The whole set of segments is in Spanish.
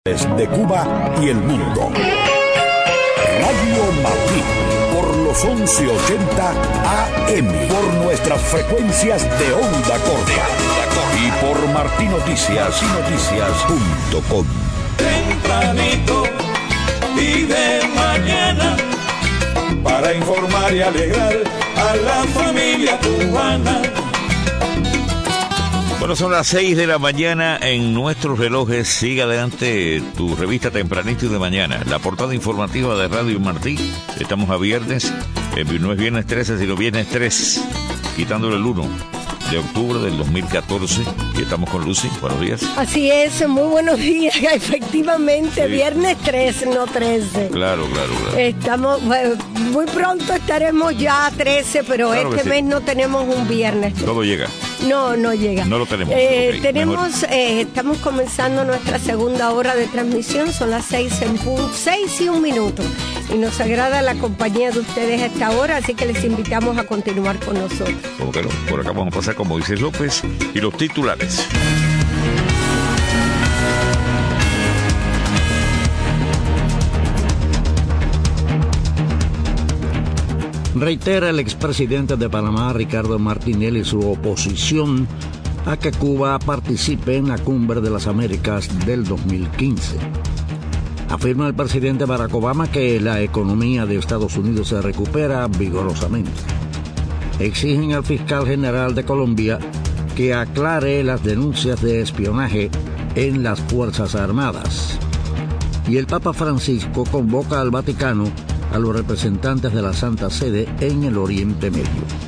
De Cuba y el mundo. Radio Martí, por los 1180 AM, por nuestras frecuencias de onda corta y por martinoticias.com. Tempranito y de mañana, para informar y alegrar a la familia cubana. Bueno, son las 6 de la mañana en nuestros relojes. Sigue adelante tu revista Tempranito y de mañana. La portada informativa de Radio Martí. Estamos a viernes. No es viernes 13, sino viernes 3. Quitándole el 1 de octubre del 2014. Y estamos con Lucy. Buenos días. Así es, muy buenos días. Efectivamente, sí. Viernes 13, no 13. Claro. Estamos, bueno, muy pronto estaremos ya a 13, pero claro este mes no tenemos un viernes. Todo llega. No llega. No lo tenemos. Okay, estamos comenzando nuestra segunda hora de transmisión. Son las 6 en punto, 6 y 1 minuto. Y nos agrada la compañía de ustedes a esta hora, así que les invitamos a continuar con nosotros. ¿Cómo que no? Por acá vamos a pasar con Moisés López y los titulares. Reitera el expresidente de Panamá, Ricardo Martinelli, su oposición a que Cuba participe en la Cumbre de las Américas del 2015. Afirma el presidente Barack Obama que la economía de Estados Unidos se recupera vigorosamente. Exigen al fiscal general de Colombia que aclare las denuncias de espionaje en las Fuerzas Armadas. Y el Papa Francisco convoca al Vaticano a los representantes de la Santa Sede en el Oriente Medio.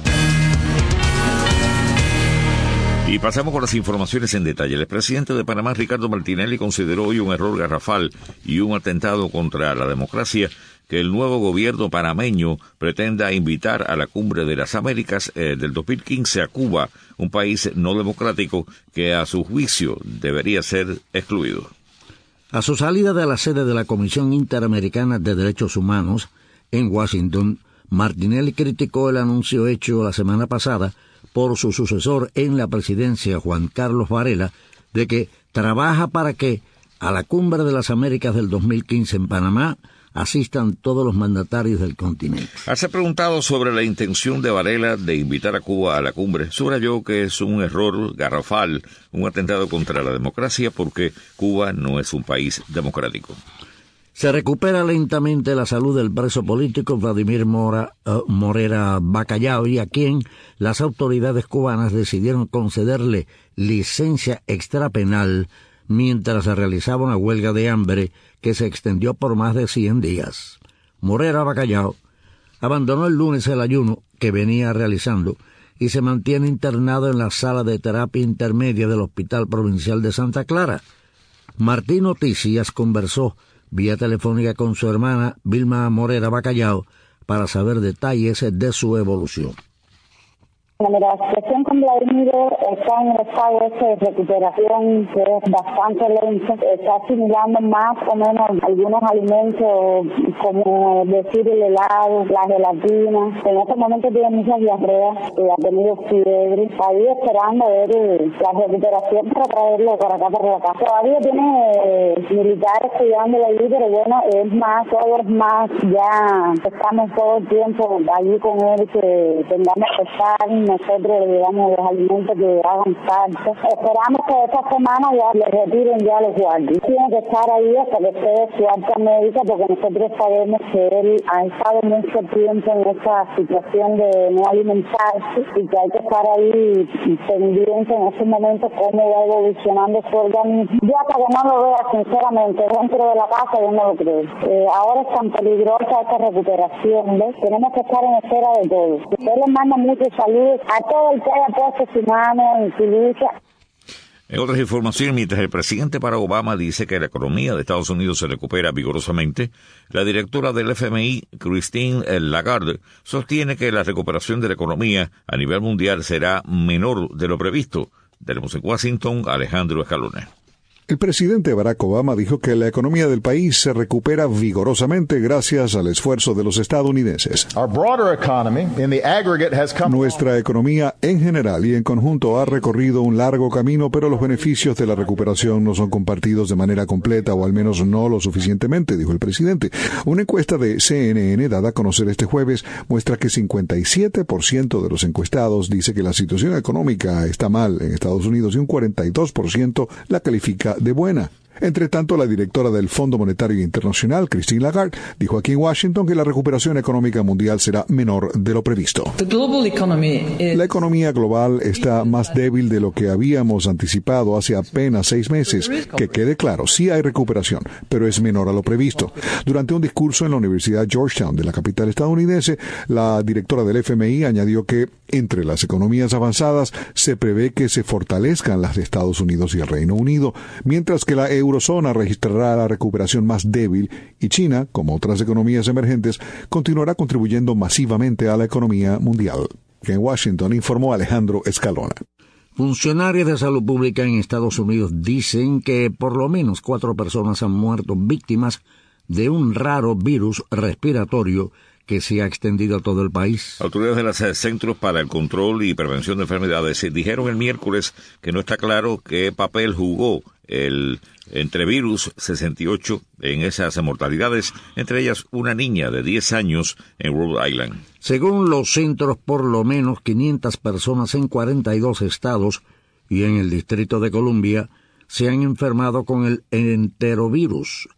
Y pasamos con las informaciones en detalle. El presidente de Panamá, Ricardo Martinelli, consideró hoy un error garrafal y un atentado contra la democracia que el nuevo gobierno panameño pretenda invitar a la Cumbre de las Américas del 2015 a Cuba, un país no democrático que a su juicio debería ser excluido. A su salida de la sede de la Comisión Interamericana de Derechos Humanos en Washington, Martinelli criticó el anuncio hecho la semana pasada por su sucesor en la presidencia, Juan Carlos Varela, de que trabaja para que a la Cumbre de las Américas del 2015 en Panamá asistan todos los mandatarios del continente. Al ser preguntado sobre la intención de Varela de invitar a Cuba a la cumbre, subrayó que es un error garrafal, un atentado contra la democracia, porque Cuba no es un país democrático. Se recupera lentamente la salud del preso político Vladimir Morera Bacallao, y a quien las autoridades cubanas decidieron concederle licencia extrapenal mientras se realizaba una huelga de hambre que se extendió por más de 100 días. Morera Bacallao abandonó el lunes el ayuno que venía realizando y se mantiene internado en la sala de terapia intermedia del Hospital Provincial de Santa Clara. Martín Noticias conversó vía telefónica con su hermana Vilma Morera Bacallao para saber detalles de su evolución. La situación con Vladimir está en el estado de recuperación que es bastante lento. Está asimilando más o menos algunos alimentos, como decir el helado, la gelatina. En este momento tiene muchas diarreas, ha tenido fiebre. Ahí esperando ver la recuperación para traerlo para acá, para la casa. Todavía tiene militares cuidándolo allí, pero bueno, es más, todos más, ya estamos todo el tiempo allí con él, que tengamos que estar. Nosotros le damos los alimentos que hagan falta. Esperamos que esta semana ya le retiren ya los guardias. Tiene que estar ahí hasta que esté su alta médica, porque nosotros sabemos que él ha estado mucho tiempo en esa situación de no alimentarse y que hay que estar ahí pendiente en ese momento cómo va evolucionando su organismo. Yo hasta que no lo vea, sinceramente, dentro de la casa yo no lo creo. Ahora es tan peligrosa esta recuperación, ¿ves? Tenemos que estar en espera de todo. Usted le manda mucho salud a todo el que haya puesto su mano en su lucha. En otras informaciones, mientras el presidente Barack Obama dice que la economía de Estados Unidos se recupera vigorosamente, la directora del FMI, Christine Lagarde, sostiene que la recuperación de la economía a nivel mundial será menor de lo previsto. Tenemos en Washington a Alejandro Escalona. El presidente Barack Obama dijo que la economía del país se recupera vigorosamente gracias al esfuerzo de los estadounidenses. Nuestra economía en general y en conjunto ha recorrido un largo camino, pero los beneficios de la recuperación no son compartidos de manera completa, o al menos no lo suficientemente, dijo el presidente. Una encuesta de CNN dada a conocer este jueves muestra que 57% de los encuestados dice que la situación económica está mal en Estados Unidos y un 42% la califica de buena. Entre tanto, la directora del Fondo Monetario Internacional, Christine Lagarde, dijo aquí en Washington que la recuperación económica mundial será menor de lo previsto. La economía global está más débil de lo que habíamos anticipado hace apenas 6 meses. Que quede claro, sí hay recuperación, pero es menor a lo previsto. Durante un discurso en la Universidad Georgetown de la capital estadounidense, la directora del FMI añadió que entre las economías avanzadas se prevé que se fortalezcan las de Estados Unidos y el Reino Unido, mientras que la eurozona registrará la recuperación más débil y China, como otras economías emergentes, continuará contribuyendo masivamente a la economía mundial. En Washington informó Alejandro Escalona. Funcionarios de salud pública en Estados Unidos dicen que por lo menos 4 personas han muerto víctimas de un raro virus respiratorio que se ha extendido a todo el país. Autoridades de los Centros para el Control y Prevención de Enfermedades dijeron el miércoles que no está claro qué papel jugó el entrevirus 68 en esas mortalidades, entre ellas una niña de 10 años en Rhode Island. Según los centros, por lo menos 500 personas en 42 estados y en el Distrito de Columbia se han enfermado con el enterovirus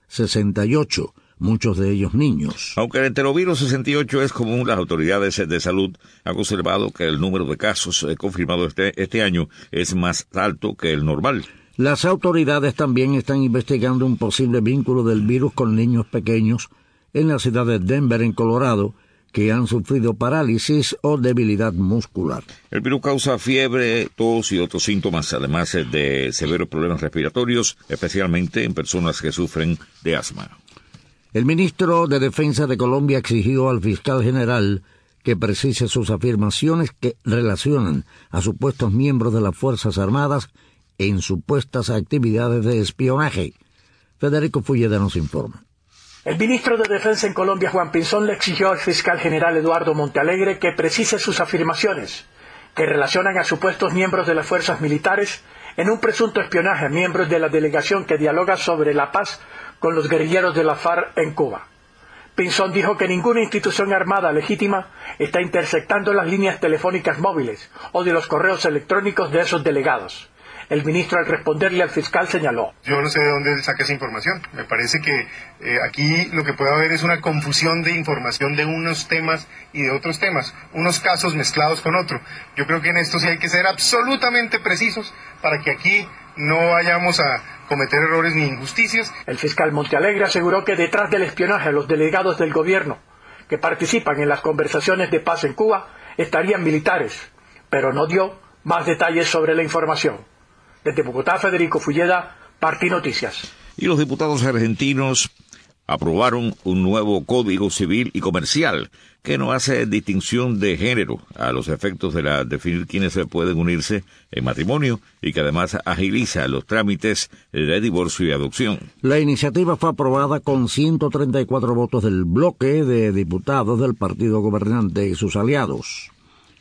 68, muchos de ellos niños. Aunque el enterovirus 68 es común, las autoridades de salud han observado que el número de casos confirmados este año es más alto que el normal. Las autoridades también están investigando un posible vínculo del virus con niños pequeños en la ciudad de Denver, en Colorado, que han sufrido parálisis o debilidad muscular. El virus causa fiebre, tos y otros síntomas, además de severos problemas respiratorios, especialmente en personas que sufren de asma. El ministro de Defensa de Colombia exigió al fiscal general que precise sus afirmaciones que relacionan a supuestos miembros de las Fuerzas Armadas en supuestas actividades de espionaje. Federico Fulleda nos informa. El ministro de Defensa en Colombia, Juan Pinzón, le exigió al fiscal general Eduardo Montealegre que precise sus afirmaciones que relacionan a supuestos miembros de las fuerzas militares en un presunto espionaje a miembros de la delegación que dialoga sobre la paz con los guerrilleros de la FARC en Cuba. Pinzón dijo que ninguna institución armada legítima está interceptando las líneas telefónicas móviles o de los correos electrónicos de esos delegados. El ministro, al responderle al fiscal, señaló: yo no sé de dónde saca esa información. Me parece que aquí lo que puede haber es una confusión de información de unos temas y de otros temas, unos casos mezclados con otros. Yo creo que en esto sí hay que ser absolutamente precisos para que aquí no vayamos a cometer errores ni injusticias. El fiscal Montealegre aseguró que detrás del espionaje a los delegados del gobierno que participan en las conversaciones de paz en Cuba estarían militares, pero no dio más detalles sobre la información. Desde Bogotá, Federico Fulleda, Parti Noticias. Y los diputados argentinos aprobaron un nuevo Código Civil y Comercial que no hace distinción de género a los efectos de definir quiénes se pueden unirse en matrimonio y que además agiliza los trámites de divorcio y adopción. La iniciativa fue aprobada con 134 votos del bloque de diputados del partido gobernante y sus aliados,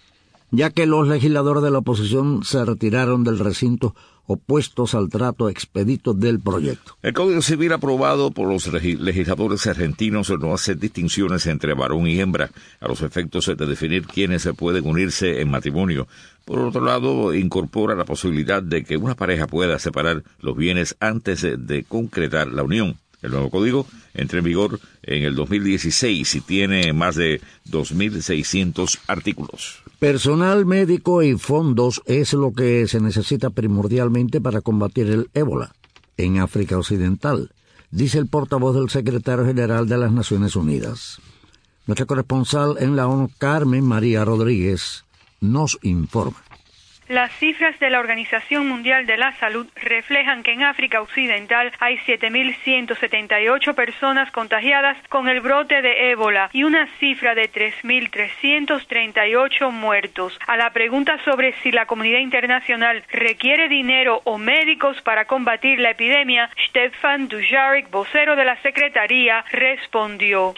ya que los legisladores de la oposición se retiraron del recinto opuestos al trato expedito del proyecto. El Código Civil aprobado por los legisladores argentinos no hace distinciones entre varón y hembra a los efectos de definir quiénes se pueden unirse en matrimonio. Por otro lado, incorpora la posibilidad de que una pareja pueda separar los bienes antes de concretar la unión. El nuevo código entra en vigor en el 2016 y tiene más de 2.600 artículos. Personal médico y fondos es lo que se necesita primordialmente para combatir el ébola en África Occidental, dice el portavoz del secretario general de las Naciones Unidas. Nuestra corresponsal en la ONU, Carmen María Rodríguez, nos informa. Las cifras de la Organización Mundial de la Salud reflejan que en África Occidental hay 7.178 personas contagiadas con el brote de ébola y una cifra de 3.338 muertos. A la pregunta sobre si la comunidad internacional requiere dinero o médicos para combatir la epidemia, Stefan Dujarric, vocero de la Secretaría, respondió: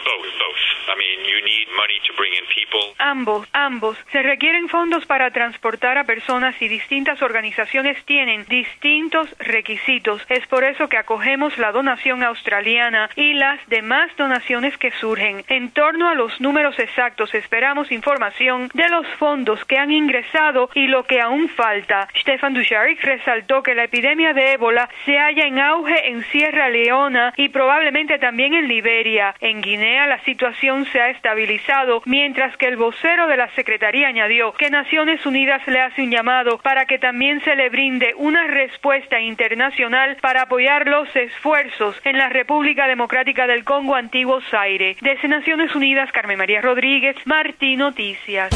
Ambos. Se requieren fondos para transportar a personas y distintas organizaciones tienen distintos requisitos. Es por eso que acogemos la donación australiana y las demás donaciones que surgen. En torno a los números exactos, esperamos información de los fondos que han ingresado y lo que aún falta. Stefan Dujarric resaltó que la epidemia de ébola se halla en auge en Sierra Leona y probablemente también en Liberia. En Guinea la situación se ha estabilizado, mientras que el vocero de la Secretaría añadió que Naciones Unidas le hace un llamado para que también se le brinde una respuesta internacional para apoyar los esfuerzos en la República Democrática del Congo, Antiguo Zaire. Desde Naciones Unidas, Carmen María Rodríguez, Martí Noticias.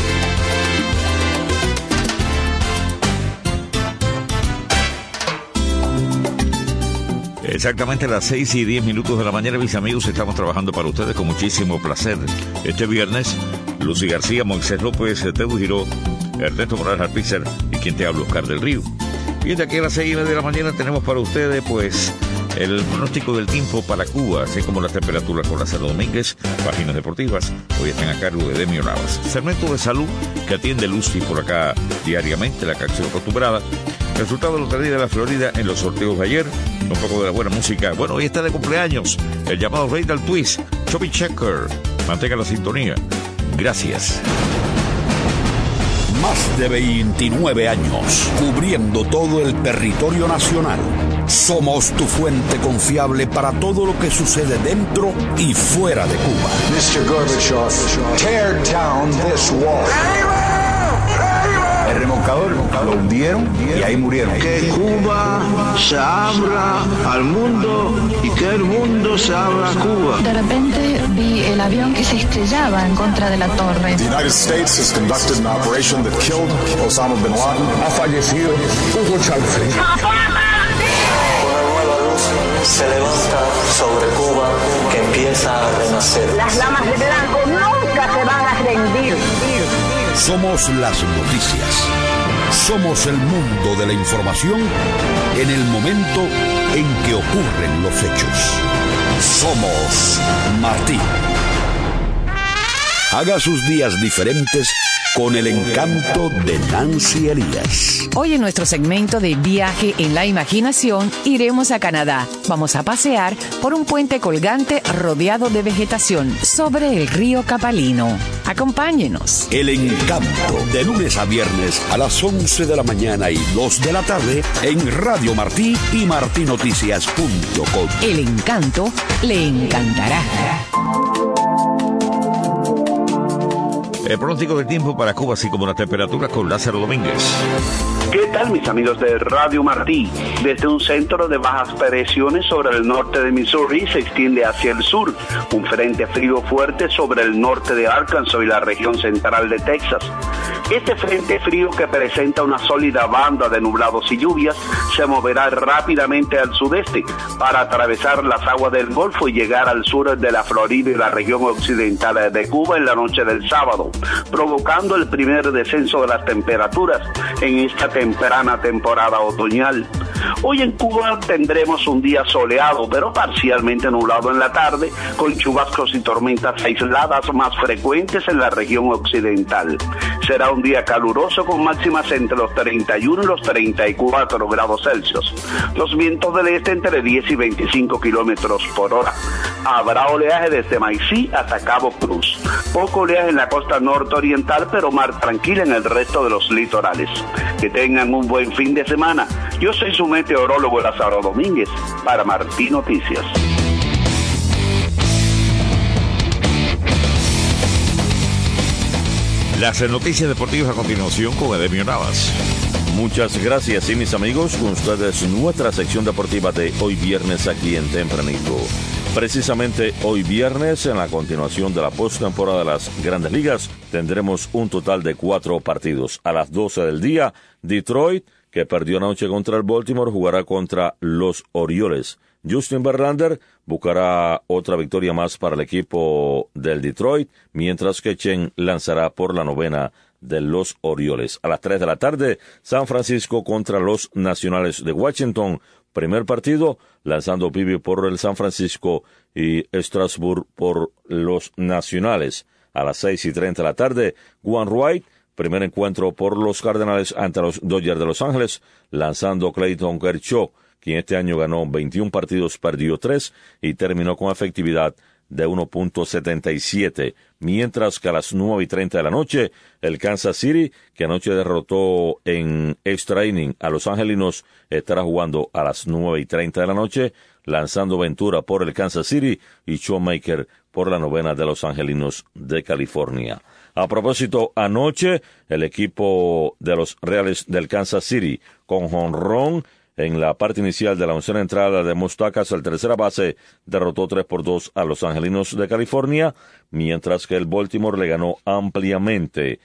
Exactamente a las 6:10 de la mañana, mis amigos, estamos trabajando para ustedes con muchísimo placer. Este viernes, Lucy García, Moisés López, Teudo Giró, Ernesto Morales Alpizar y quien te habla, Oscar del Río. Y de aquí a las 6:30 de la mañana tenemos para ustedes, pues, el pronóstico del tiempo para Cuba, así como las temperaturas con Lázaro Domínguez, páginas deportivas. Hoy están a cargo de Demio Navas. Segmento de salud que atiende Lucy por acá diariamente, la canción acostumbrada. Resultado de la Lotería de la Florida en los sorteos de ayer. Un poco de la buena música. Bueno, hoy está de cumpleaños el llamado rey del twist, Chubby Checker. Mantenga la sintonía. Gracias. Más de 29 años, cubriendo todo el territorio nacional. Somos tu fuente confiable para todo lo que sucede dentro y fuera de Cuba. Mr. Gorbachev, tear down this wall. El remolcador lo hundieron y ahí murieron. Que Cuba se abra al mundo y que el mundo se abra a Cuba. De repente vi el avión que se estrellaba en contra de la torre. The United States has conducted an operation that killed Osama bin Laden. Ha fallecido Hugo Chávez. Una nueva luz se levanta sobre Cuba que empieza a renacer. Las damas de blanco nunca se van a rendir. Somos las noticias. Somos el mundo de la información en el momento en que ocurren los hechos. Somos Martí. Haga sus días diferentes con el encanto de Nancy Elías. Hoy en nuestro segmento de Viaje en la Imaginación iremos a Canadá. Vamos a pasear por un puente colgante rodeado de vegetación sobre el río Capalino. Acompáñenos. El encanto, de lunes a viernes a las 11 de la mañana y 2 de la tarde en Radio Martí y martinoticias.com. El encanto le encantará. El pronóstico del tiempo para Cuba, así como las temperaturas con Lázaro Domínguez. ¿Qué tal, mis amigos de Radio Martí? Desde un centro de bajas presiones sobre el norte de Missouri se extiende hacia el sur un frente frío fuerte sobre el norte de Arkansas y la región central de Texas. Este frente frío, que presenta una sólida banda de nublados y lluvias, se moverá rápidamente al sudeste para atravesar las aguas del Golfo y llegar al sur de la Florida y la región occidental de Cuba en la noche del sábado, provocando el primer descenso de las temperaturas en esta temprana temporada otoñal. Hoy en Cuba tendremos un día soleado, pero parcialmente nublado en la tarde, con chubascos y tormentas aisladas más frecuentes en la región occidental. Será un día caluroso con máximas entre los 31 y los 34 grados Celsius. Los vientos del este entre 10 y 25 kilómetros por hora. Habrá oleaje desde Maicí hasta Cabo Cruz. Poco oleaje en la costa nororiental, pero mar tranquila en el resto de los litorales. Que tengan un buen fin de semana. Yo soy su meteorólogo Lázaro Domínguez para Martí Noticias. Las noticias deportivas a continuación con Edemio Navas. Muchas gracias, y mis amigos, con ustedes nuestra sección deportiva de hoy viernes aquí en Tempranito. Precisamente hoy viernes, en la continuación de la postemporada de las Grandes Ligas, tendremos un total de 4 partidos. A las 12 del día, Detroit, que perdió anoche contra el Baltimore, jugará contra los Orioles. Justin Verlander buscará otra victoria más para el equipo del Detroit, mientras que Chen lanzará por la novena de los Orioles. A las 3 de la tarde, San Francisco contra los Nacionales de Washington. Primer partido, lanzando Pibi por el San Francisco y Strasburg por los Nacionales. A las 6:30 de la tarde, Juan Wright, primer encuentro por los Cardenales ante los Dodgers de Los Ángeles, lanzando Clayton Kershaw, quien este año ganó 21 partidos, perdió 3 y terminó con efectividad de 1.77, mientras que a las 9:30 de la noche, el Kansas City, que anoche derrotó en extra inning a los angelinos, estará jugando a las 9:30 de la noche, lanzando Ventura por el Kansas City y Shoemaker por la novena de los angelinos de California. A propósito, anoche, el equipo de los Reales del Kansas City, con jonrón en la parte inicial de la oncena entrada de Moustakas, el tercera base, derrotó 3-2 a los angelinos de California, mientras que el Baltimore le ganó ampliamente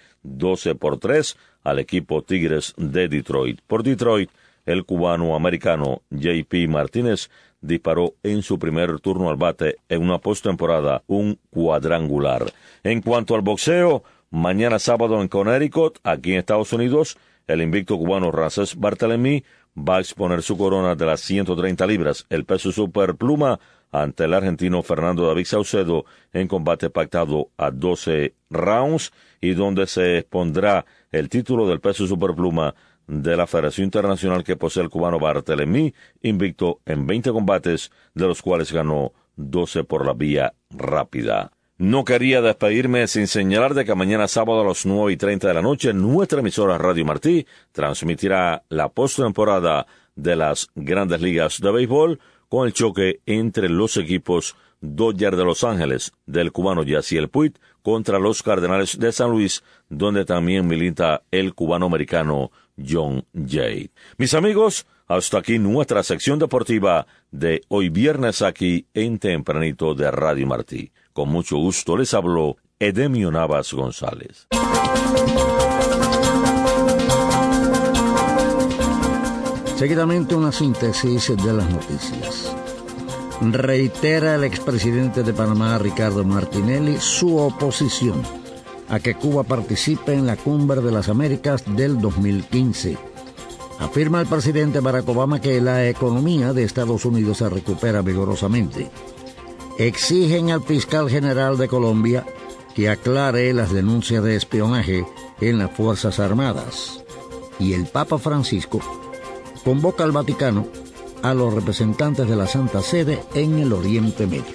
12-3 al equipo Tigres de Detroit. Por Detroit, el cubano-americano J.P. Martínez disparó en su primer turno al bate en una postemporada un cuadrangular. En cuanto al boxeo, mañana sábado en Connecticut, aquí en Estados Unidos, el invicto cubano Ramsés Barthelemy va a exponer su corona de las 130 libras, el peso superpluma, ante el argentino Fernando David Saucedo en combate pactado a 12 rounds y donde se expondrá el título del peso superpluma de la Federación Internacional que posee el cubano Barthelemy, invicto en 20 combates, de los cuales ganó 12 por la vía rápida. No quería despedirme sin señalar de que mañana sábado a las 9:30 de la noche, nuestra emisora Radio Martí transmitirá la postemporada de las Grandes Ligas de Béisbol con el choque entre los equipos Dodgers de Los Ángeles del cubano Yasiel Puig contra los Cardenales de San Luis, donde también milita el cubano-americano John Jay. Mis amigos, hasta aquí nuestra sección deportiva de hoy viernes aquí en Tempranito de Radio Martí. Con mucho gusto les habló Edemio Navas González. Seguidamente una síntesis de las noticias. Reitera el expresidente de Panamá, Ricardo Martinelli, su oposición a que Cuba participe en la Cumbre de las Américas del 2015. Afirma el presidente Barack Obama que la economía de Estados Unidos se recupera vigorosamente. Exigen al fiscal general de Colombia que aclare las denuncias de espionaje en las Fuerzas Armadas. Y el Papa Francisco convoca al Vaticano a los representantes de la Santa Sede en el Oriente Medio.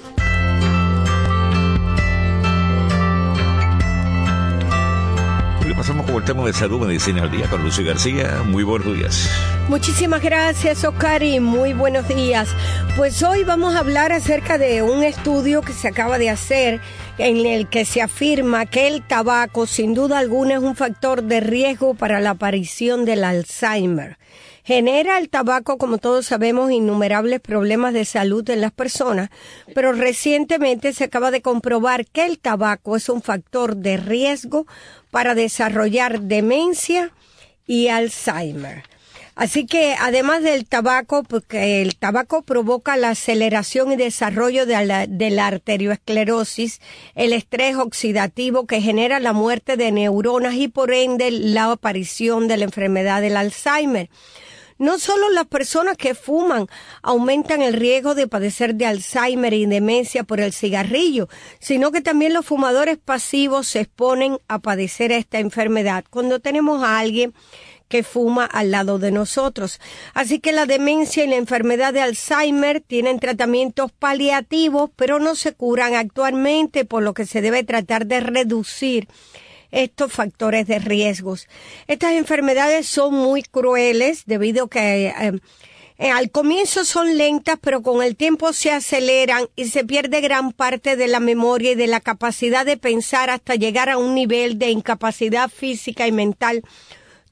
Pasamos con el tema de salud, medicina al día con Lucy García. Muy buenos días. Muchísimas gracias, Oscar, y muy buenos días. Pues hoy vamos a hablar acerca de un estudio que se acaba de hacer en el que se afirma que el tabaco sin duda alguna es un factor de riesgo para la aparición del Alzheimer. Genera el tabaco, como todos sabemos, innumerables problemas de salud en las personas, pero recientemente se acaba de comprobar que el tabaco es un factor de riesgo para desarrollar demencia y Alzheimer. Así que además del tabaco, porque el tabaco provoca la aceleración y desarrollo de la arterioesclerosis, el estrés oxidativo que genera la muerte de neuronas y por ende la aparición de la enfermedad del Alzheimer. No solo las personas que fuman aumentan el riesgo de padecer de Alzheimer y demencia por el cigarrillo, sino que también los fumadores pasivos se exponen a padecer esta enfermedad cuando tenemos a alguien que fuma al lado de nosotros. Así que la demencia y la enfermedad de Alzheimer tienen tratamientos paliativos, pero no se curan actualmente, por lo que se debe tratar de reducir estos factores de riesgos. Estas enfermedades son muy crueles debido a que al comienzo son lentas, pero con el tiempo se aceleran y se pierde gran parte de la memoria y de la capacidad de pensar hasta llegar a un nivel de incapacidad física y mental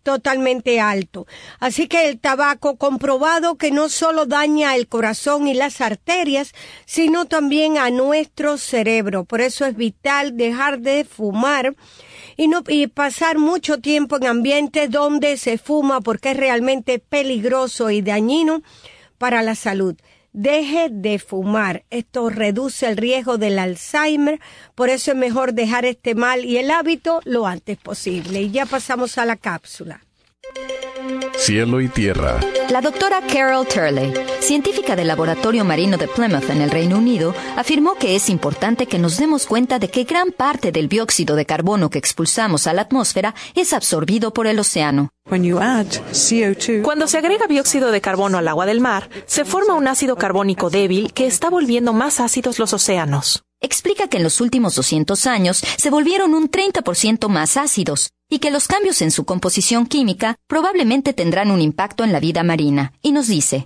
totalmente alto. Así que el tabaco, comprobado que no solo daña el corazón y las arterias, sino también a nuestro cerebro. Por eso es vital dejar de fumar y pasar mucho tiempo en ambientes donde se fuma, porque es realmente peligroso y dañino para la salud. Deje de fumar. Esto reduce el riesgo del Alzheimer, por eso es mejor dejar este mal y el hábito lo antes posible. Y ya pasamos a la cápsula. Cielo y tierra. La doctora Carol Turley, científica del Laboratorio Marino de Plymouth en el Reino Unido, afirmó que es importante que nos demos cuenta de que gran parte del dióxido de carbono que expulsamos a la atmósfera es absorbido por el océano. Cuando se agrega dióxido de carbono al agua del mar, se forma un ácido carbónico débil que está volviendo más ácidos los océanos. Explica que en los últimos 200 años se volvieron un 30% más ácidos y que los cambios en su composición química probablemente tendrán un impacto en la vida marina. Y nos dice: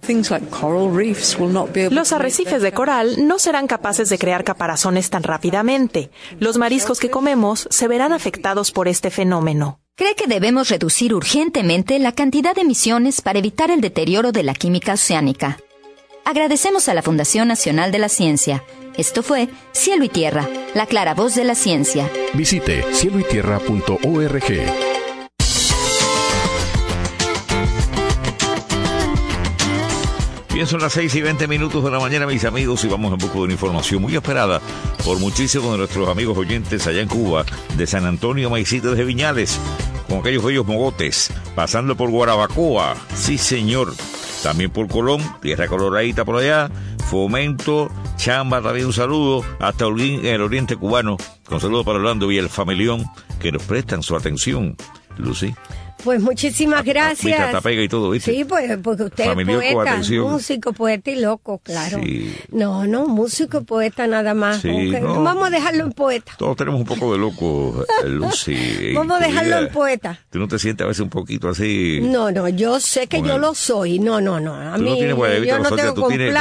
los arrecifes de coral no serán capaces de crear caparazones tan rápidamente. Los mariscos que comemos se verán afectados por este fenómeno. Cree que debemos reducir urgentemente la cantidad de emisiones para evitar el deterioro de la química oceánica. Agradecemos a la Fundación Nacional de la Ciencia. Esto fue Cielo y Tierra, la clara voz de la ciencia. Visite cieloytierra.org. Bien, son las 6:20 de la mañana, mis amigos, y vamos en busca de una información muy esperada por muchísimos de nuestros amigos oyentes allá en Cuba, de San Antonio, Maicito, desde Viñales, con aquellos bellos mogotes, pasando por Guarabacoa, sí señor, también por Colón, tierra coloradita por allá, Fomento, Chamba, también un saludo, hasta Holguín, en el oriente cubano, con saludos para Orlando y el familión, que nos prestan su atención. Lucy. Pues muchísimas gracias. Catapega y todo, ¿viste? Sí, pues porque usted Familión es poeta, músico, poeta y loco, claro. Sí. No, músico y poeta nada más. Sí, Okay. no. Vamos a dejarlo en poeta. Todos tenemos un poco de loco, Lucy. Vamos a dejarlo en poeta. ¿Tú no te sientes a veces un poquito así? No, yo sé que yo lo soy. No. A mí, yo no tengo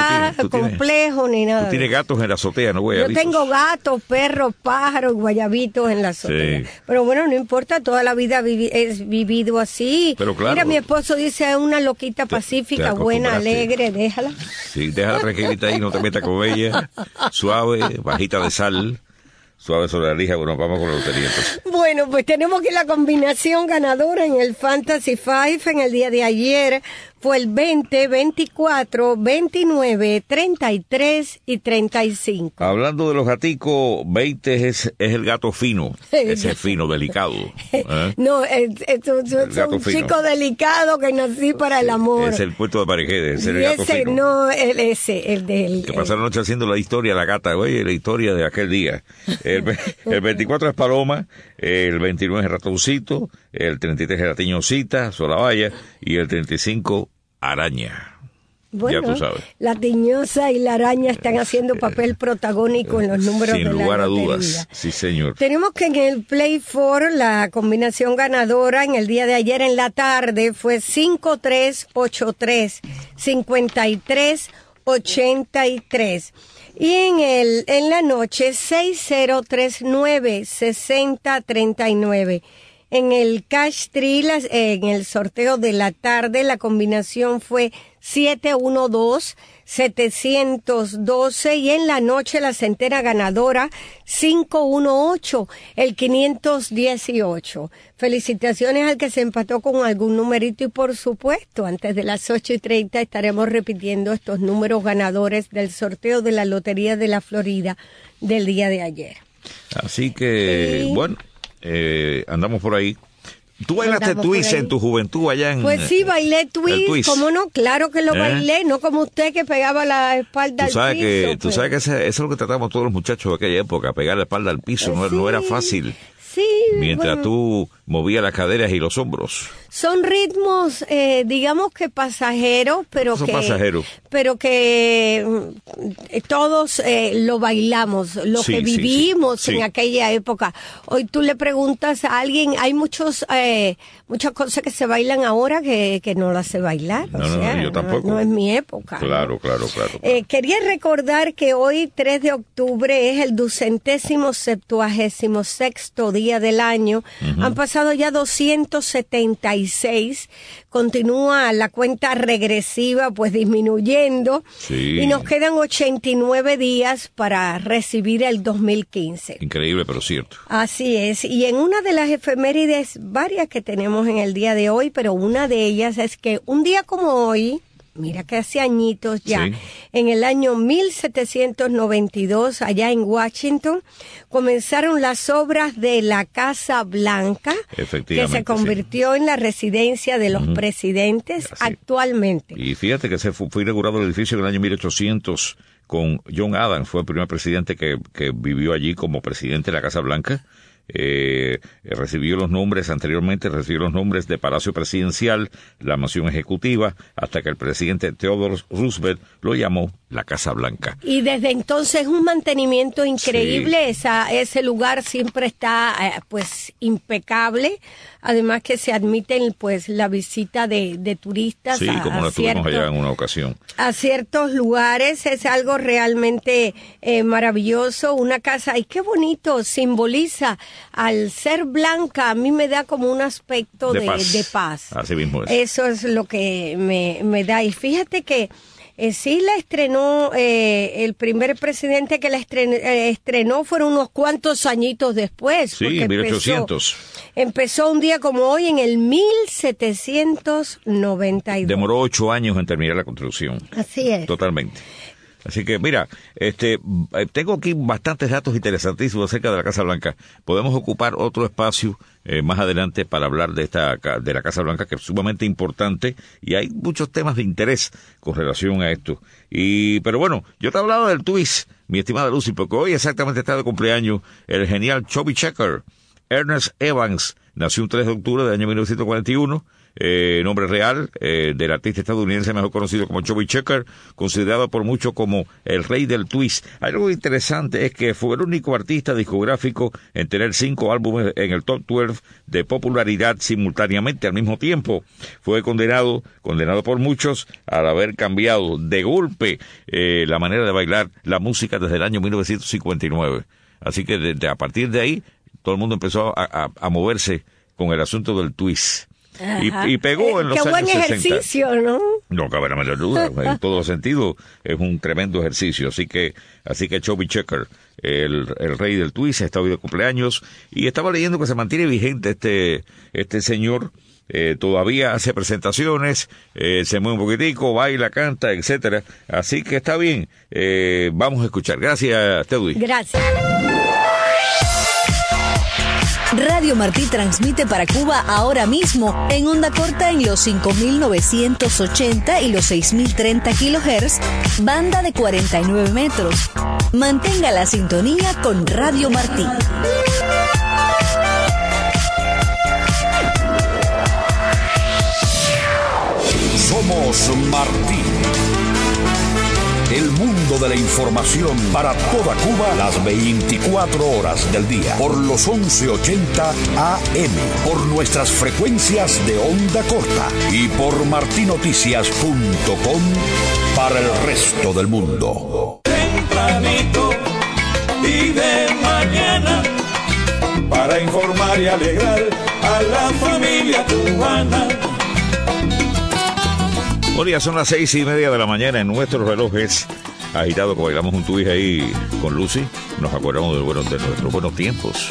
complejo ni nada. Tú tienes gatos en la azotea, ¿no, güey? Yo tengo gatos, perros, pájaros, guayabitos en la azotea. Sí. Pero bueno, no importa, toda la vida he vivido así. Pero claro, mira, mi esposo dice, es una loquita pacífica, buena, alegre, déjala. Sí, déjala tranquilita ahí, no te metas con ella. Suave, bajita de sal. Suave sobre la lija, bueno, vamos con la lotería entonces. Bueno, pues tenemos que la combinación ganadora en el Fantasy 5 en el día de ayer fue el 20, 24, 29, 33 y 35. Hablando de los gaticos, 20 es el gato fino, ese es fino, delicado. No, es un chico delicado que nací para el amor. Es el puesto de Parejedes, es el gato fino. No, el del... Que pasaron la noche haciendo la historia, la gata, oye, la historia de aquel día. El 24 es Paloma, el 29 es Ratoncito, el 33 es la Tiñosita, Solavalla, y el 35 Araña. Bueno, ya tú sabes. La Tiñosa y la Araña están haciendo papel protagónico en los números de la lotería. Sin lugar a dudas, sí señor. Tenemos que en el Play 4 la combinación ganadora en el día de ayer en la tarde fue 5383, 5383. Y en la noche 6039, 6039. En el Cash Tree, en el sorteo de la tarde, la combinación fue 712, 712 y en la noche la centena ganadora 518, el 518. Felicitaciones al que se empató con algún numerito y por supuesto antes de las 8:30 estaremos repitiendo estos números ganadores del sorteo de la Lotería de la Florida del día de ayer. Así que, bueno, andamos por ahí. ¿Tú bailaste twist en tu juventud allá en...? Pues sí, bailé twist, ¿cómo no? Claro que lo bailé, no como usted que pegaba la espalda al piso. Tú sabes que eso es lo que tratamos todos los muchachos de aquella época, pegar la espalda al piso, no era fácil. Sí. Mientras tú movías las caderas y los hombros. Son ritmos, digamos que pasajeros, pero que todos lo bailamos, que vivimos en aquella época. Hoy tú le preguntas a alguien, hay muchas cosas que se bailan ahora que no las sé bailar. No, yo tampoco. No es mi época. Claro. Quería recordar que hoy, 3 de octubre, es el 276º día del año. Han pasado ya 276 86. Continúa la cuenta regresiva, pues disminuyendo. Sí. Y nos quedan 89 días para recibir el 2015. Increíble, pero cierto. Así es. Y en una de las efemérides, varias que tenemos en el día de hoy, pero una de ellas es que un día como hoy, mira que hace añitos ya, sí, en el año 1792, allá en Washington, comenzaron las obras de la Casa Blanca, que se convirtió en la residencia de los presidentes actualmente. Y fíjate que fue inaugurado el edificio en el año 1800 con John Adams, fue el primer presidente que vivió allí como presidente de la Casa Blanca. Recibió los nombres de Palacio Presidencial, la Mansión Ejecutiva, hasta que el presidente Theodore Roosevelt lo llamó la Casa Blanca. Y desde entonces un mantenimiento increíble, sí. Ese lugar siempre está pues impecable, además que se admiten pues la visita de turistas, sí, como la tuvimos allá en una ocasión, a ciertos lugares. Es algo realmente maravilloso, una casa, y qué bonito, simboliza, al ser blanca, a mí me da como un aspecto de paz. Así mismo es. Eso es lo que me da. Y fíjate que sí la estrenó, el primer presidente que la estrenó fueron unos cuantos añitos después. Sí, en 1800. Empezó un día como hoy en el 1792. Demoró 8 años en terminar la construcción. Así es. Totalmente. Así que, mira, tengo aquí bastantes datos interesantísimos acerca de la Casa Blanca. Podemos ocupar otro espacio más adelante para hablar de la Casa Blanca, que es sumamente importante, y hay muchos temas de interés con relación a esto. Pero bueno, yo te he hablado del twist, mi estimada Lucy, porque hoy exactamente está de cumpleaños el genial Chubby Checker. Ernest Evans nació un 3 de octubre del año 1941. Nombre real del artista estadounidense mejor conocido como Chubby Checker, considerado por muchos como el rey del twist. Algo interesante es que fue el único artista discográfico en tener 5 álbumes en el top 12 de popularidad simultáneamente al mismo tiempo. Fue condenado por muchos al haber cambiado de golpe la manera de bailar la música desde el año 1959. Así que a partir de ahí todo el mundo empezó a moverse con el asunto del twist. Y pegó en los años 60. Qué buen ejercicio, ¿no? No cabe la menor duda. En todo sentido, es un tremendo ejercicio. Así que Chubby Checker, el rey del twist, está hoy de cumpleaños. Y estaba leyendo que se mantiene vigente este señor. Todavía hace presentaciones, se mueve un poquitico, baila, canta, etcétera. Así que está bien. Vamos a escuchar. Gracias, Teudy. Gracias. Radio Martí transmite para Cuba ahora mismo en onda corta en los 5.980 y los 6.030 kHz, banda de 49 metros. Mantenga la sintonía con Radio Martí. Somos Martí. El mundo de la información para toda Cuba las 24 horas del día. Por los 1180 AM. Por nuestras frecuencias de onda corta. Y por martinoticias.com para el resto del mundo. Tempranito y de mañana. Para informar y alegrar a la familia cubana. Bueno, ya son las 6:30 de la mañana en nuestros relojes. Agitado, que bailamos un twist ahí con Lucy. Nos acordamos de nuestros buenos tiempos.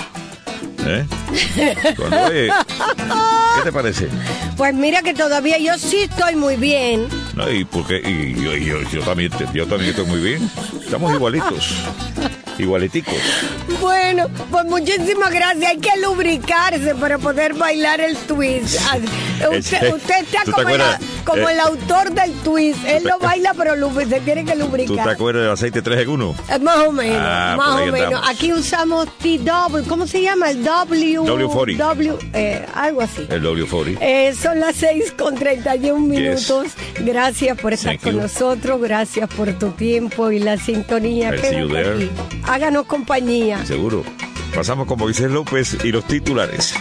¿Qué te parece? Pues mira que todavía yo sí estoy muy bien. No, y yo también estoy muy bien. Estamos igualitos. Igualiticos. Bueno, pues muchísimas gracias. Hay que lubricarse para poder bailar el twist. Usted está como el autor del twist. Él lo baila, pero se tiene que lubricar. ¿Tú te acuerdas del aceite 3 en 1? Más o menos, más o menos. Aquí usamos TW, ¿cómo se llama? El W40. Algo así. El W40. Son las 6:31 minutos. Yes. Gracias por estar con nosotros. Gracias por tu tiempo y la sintonía. Aquí. Háganos compañía. Seguro. Pasamos con Moisés López y los titulares.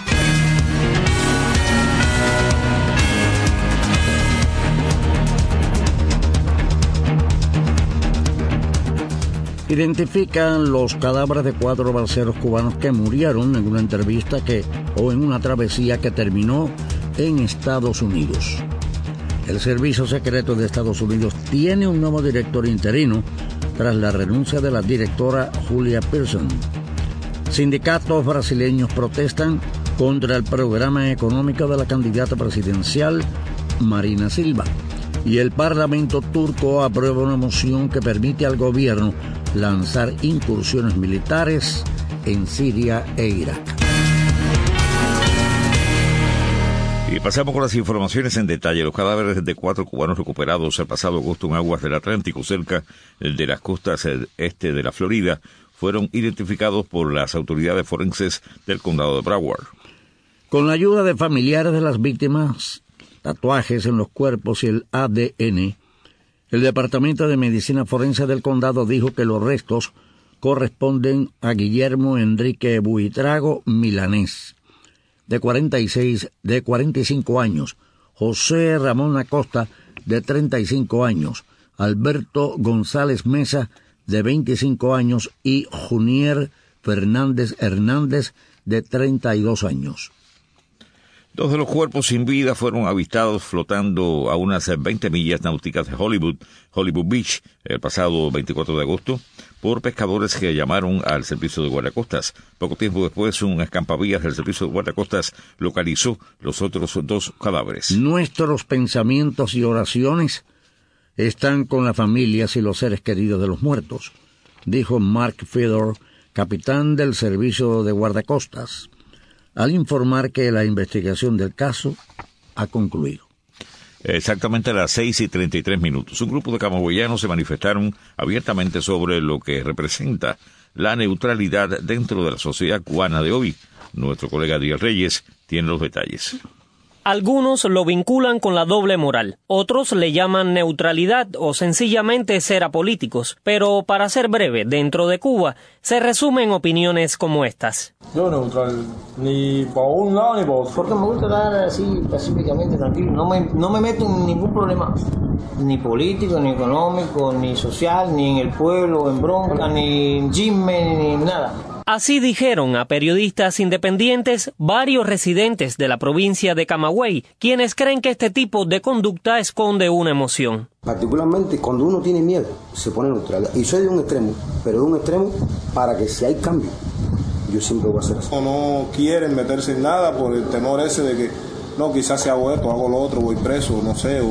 Identifican los cadáveres de 4 balseros cubanos que murieron en una entrevista en una travesía que terminó en Estados Unidos. El Servicio Secreto de Estados Unidos tiene un nuevo director interino tras la renuncia de la directora Julia Pearson. Sindicatos brasileños protestan contra el programa económico de la candidata presidencial Marina Silva. Y el Parlamento turco aprueba una moción que permite al gobierno lanzar incursiones militares en Siria e Irak. Y pasamos con las informaciones en detalle. Los cadáveres de 4 cubanos recuperados el pasado agosto en aguas del Atlántico, cerca de las costas este de la Florida, fueron identificados por las autoridades forenses del condado de Broward. Con la ayuda de familiares de las víctimas, tatuajes en los cuerpos y el ADN, el Departamento de Medicina Forense del condado dijo que los restos corresponden a Guillermo Enrique Buitrago Milanés, de 45 años, José Ramón Acosta, de 35 años, Alberto González Mesa, de 25 años, y Junier Fernández Hernández, de 32 años. 2 de los cuerpos sin vida fueron avistados flotando a unas 20 millas náuticas de Hollywood Beach, el pasado 24 de agosto, por pescadores que llamaron al servicio de guardacostas. Poco tiempo después, un escampavías del servicio de guardacostas localizó los otros 2 cadáveres. Nuestros pensamientos y oraciones están con las familias y los seres queridos de los muertos, dijo Mark Fedor, capitán del servicio de guardacostas, al informar que la investigación del caso ha concluido. Exactamente a las 6:33. Un grupo de camagüeyanos se manifestaron abiertamente sobre lo que representa la neutralidad dentro de la sociedad cubana de hoy. Nuestro colega Adriel Reyes tiene los detalles. Algunos lo vinculan con la doble moral, otros le llaman neutralidad o sencillamente ser apolíticos, pero para ser breve, dentro de Cuba se resumen opiniones como estas. Yo neutral, ni por un lado ni por otro. Porque me gusta estar así pacíficamente, tranquilo, no me meto en ningún problema, ni político, ni económico, ni social, ni en el pueblo, en bronca, ni en chisme, ni nada. Así dijeron a periodistas independientes varios residentes de la provincia de Camagüey, quienes creen que este tipo de conducta esconde una emoción. Particularmente cuando uno tiene miedo, se pone neutral. Y soy de un extremo, pero de un extremo para que si hay cambio, yo siempre voy a hacer eso. No quieren meterse en nada por el temor ese de que, no, quizás si hago esto, hago lo otro, voy preso, no sé,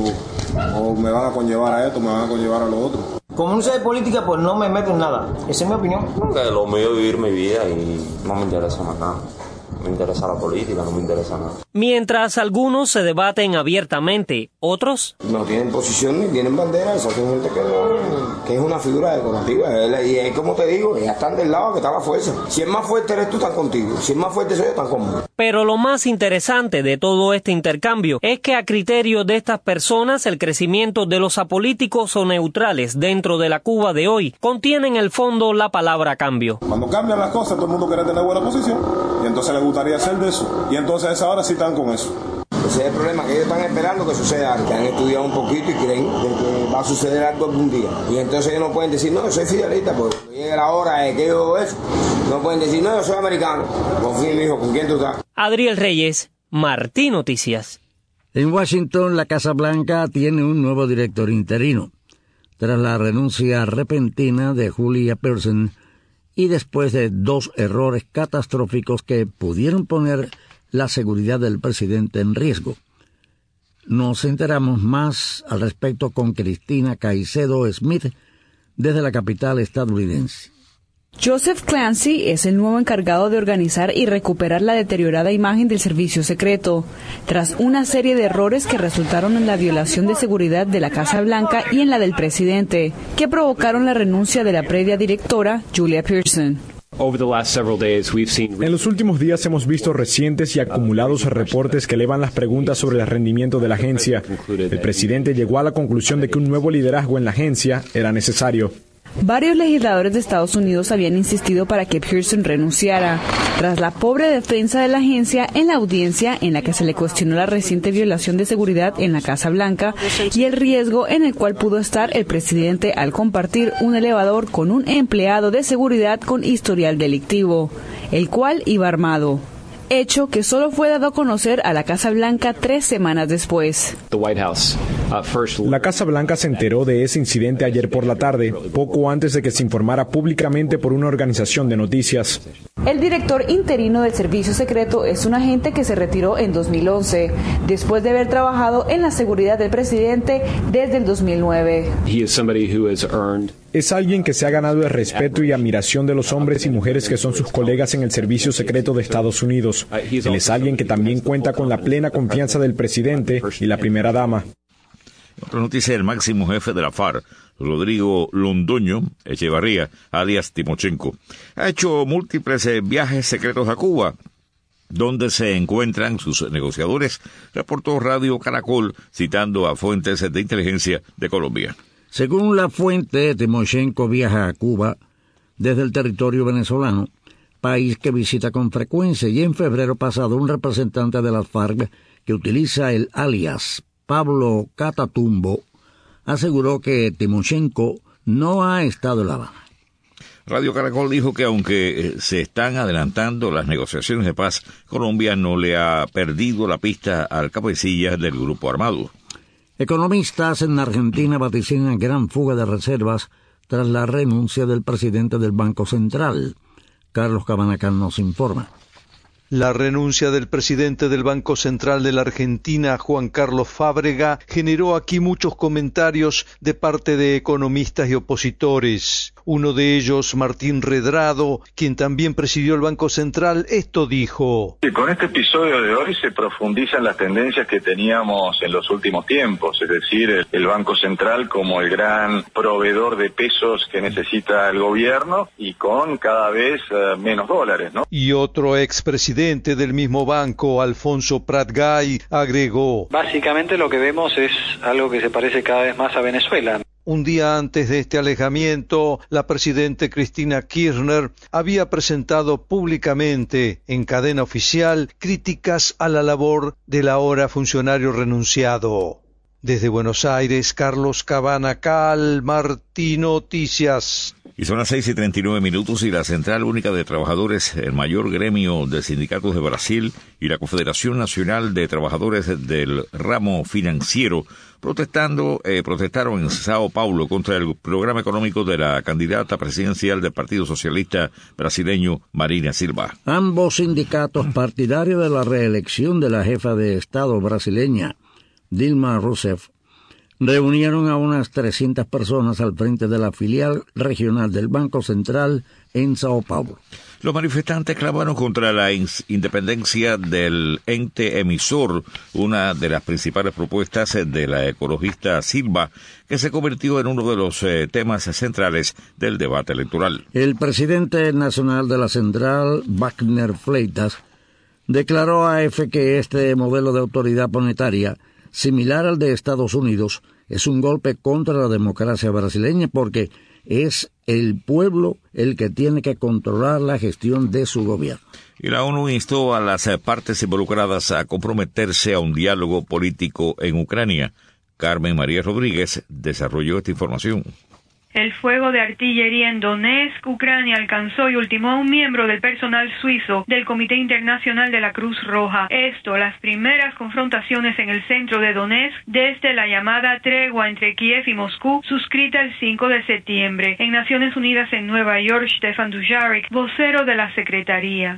o me van a conllevar a esto, me van a conllevar a lo otro. Como no sé de política, pues no me meto en nada. Esa es mi opinión. Lo mío es vivir mi vida y no me interesa más nada. Me interesa la política, no me interesa nada. Mientras algunos se debaten abiertamente, otros no tienen posición ni tienen bandera. Esa gente que es una figura decorativa. Y es como te digo, ya están del lado que está la fuerza. Si es más fuerte eres tú, están contigo. Si es más fuerte soy yo, están conmigo. Pero lo más interesante de todo este intercambio es que a criterio de estas personas el crecimiento de los apolíticos o neutrales dentro de la Cuba de hoy contiene en el fondo la palabra cambio. Cuando cambian las cosas todo el mundo quiere tener buena posición y entonces les gustaría hacer de eso y entonces ahora sí están con eso. Ese es el problema, que ellos están esperando que suceda algo, que han estudiado un poquito y creen que va a suceder algo algún día. Y entonces ellos no pueden decir, no, yo soy fidelista, porque cuando llegue la hora de que yo eso, no pueden decir, no, yo soy americano. Confío, mi hijo, ¿con quién tú estás? Adriel Reyes, Martí Noticias. En Washington, la Casa Blanca tiene un nuevo director interino, tras la renuncia repentina de Julia Pearson y después de 2 errores catastróficos que pudieron poner la seguridad del presidente en riesgo. Nos enteramos más al respecto con Cristina Caicedo Smith desde la capital estadounidense. Joseph Clancy es el nuevo encargado de organizar y recuperar la deteriorada imagen del servicio secreto, tras una serie de errores que resultaron en la violación de seguridad de la Casa Blanca y en la del presidente, que provocaron la renuncia de la previa directora, Julia Pearson. En los últimos días hemos visto recientes y acumulados reportes que elevan las preguntas sobre el rendimiento de la agencia. El presidente llegó a la conclusión de que un nuevo liderazgo en la agencia era necesario. Varios legisladores de Estados Unidos habían insistido para que Pearson renunciara, tras la pobre defensa de la agencia en la audiencia en la que se le cuestionó la reciente violación de seguridad en la Casa Blanca y el riesgo en el cual pudo estar el presidente al compartir un elevador con un empleado de seguridad con historial delictivo, el cual iba armado. hecho que solo fue dado a conocer a la Casa Blanca 3 semanas después. La Casa Blanca se enteró de ese incidente ayer por la tarde, poco antes de que se informara públicamente por una organización de noticias. El director interino del Servicio Secreto es un agente que se retiró en 2011, después de haber trabajado en la seguridad del presidente desde el 2009. Es alguien que se ha ganado el respeto y admiración de los hombres y mujeres que son sus colegas en el Servicio Secreto de Estados Unidos. Él es alguien que también cuenta con la plena confianza del presidente y la primera dama. Otra noticia del máximo jefe de la FARC, Rodrigo Londoño Echevarría, alias Timochenko, ha hecho múltiples viajes secretos a Cuba, donde se encuentran sus negociadores, reportó Radio Caracol, citando a fuentes de inteligencia de Colombia. Según la fuente, Timochenko viaja a Cuba desde el territorio venezolano, país que visita con frecuencia, y en febrero pasado un representante de las FARC que utiliza el alias Pablo Catatumbo aseguró que Timochenko no ha estado en La Habana. Radio Caracol dijo que aunque se están adelantando las negociaciones de paz, Colombia no le ha perdido la pista al cabecilla del grupo armado. Economistas en Argentina vaticinan gran fuga de reservas tras la renuncia del presidente del Banco Central. Carlos Cabanacán nos informa. La renuncia del presidente del Banco Central de la Argentina, Juan Carlos Fábrega, generó aquí muchos comentarios de parte de economistas y opositores. Uno de ellos, Martín Redrado, quien también presidió el Banco Central, esto dijo. Con este episodio de hoy se profundizan las tendencias que teníamos en los últimos tiempos, es decir, el Banco Central como el gran proveedor de pesos que necesita el gobierno y con cada vez menos dólares, ¿no? Y otro expresidente del mismo banco, Alfonso Pratgay, agregó. Básicamente lo que vemos es algo que se parece cada vez más a Venezuela. Un día antes de este alejamiento, la presidenta Cristina Kirchner había presentado públicamente en cadena oficial críticas a la labor del ahora funcionario renunciado. Desde Buenos Aires, Carlos Cabanacal, Martí Noticias. Y son las 6:39 y la Central Única de Trabajadores, el mayor gremio de sindicatos de Brasil y la Confederación Nacional de Trabajadores del ramo financiero protestaron en Sao Paulo contra el programa económico de la candidata presidencial del Partido Socialista brasileño, Marina Silva. Ambos sindicatos partidarios de la reelección de la jefa de Estado brasileña, Dilma Rousseff, reunieron a unas 300 personas al frente de la filial regional del Banco Central en Sao Paulo. Los manifestantes clamaron contra la independencia del ente emisor, una de las principales propuestas de la ecologista Silva, que se convirtió en uno de los temas centrales del debate electoral. El presidente nacional de la central, Wagner Fleitas, declaró a EFE que este modelo de autoridad monetaria, similar al de Estados Unidos, es un golpe contra la democracia brasileña porque es el pueblo el que tiene que controlar la gestión de su gobierno. Y la ONU instó a las partes involucradas a comprometerse a un diálogo político en Ucrania. Carmen María Rodríguez desarrolló esta información. El fuego de artillería en Donetsk, Ucrania, alcanzó y ultimó a un miembro del personal suizo del Comité Internacional de la Cruz Roja. Esto, las primeras confrontaciones en el centro de Donetsk desde la llamada tregua entre Kiev y Moscú, suscrita el 5 de septiembre. En Naciones Unidas en Nueva York, Stefan Dujarric, vocero de la Secretaría.